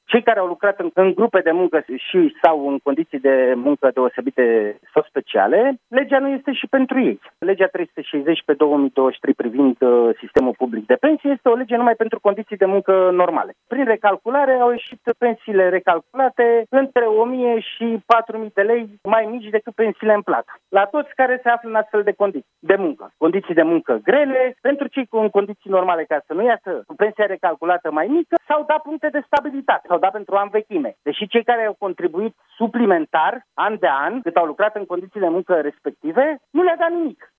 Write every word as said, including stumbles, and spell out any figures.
Cei care au lucrat în, în grupe de muncă și sau în condiții de muncă deosebite sau speciale, legea nu este și pentru ei. Legea trei sute șaizeci pe două mii douăzeci și trei privind uh, sistemul public de pensii este o lege numai pentru condiții de muncă normale. Prin recalculare au ieșit pensiile recalculate între o mie și patru mii de lei mai mici decât pensiile în plată. La toți care se află în astfel de condiții de muncă. Condiții de muncă grele, pentru cei cu în condiții normale ca să nu iasă cu pensia recalculată mai mică, s-au dat puncte de stabilitate, s-au dat pentru an vechime. Deși cei care au contribuit suplimentar, an de an, cât au lucrat în condiții de muncă respective, nu le-a dat nimic.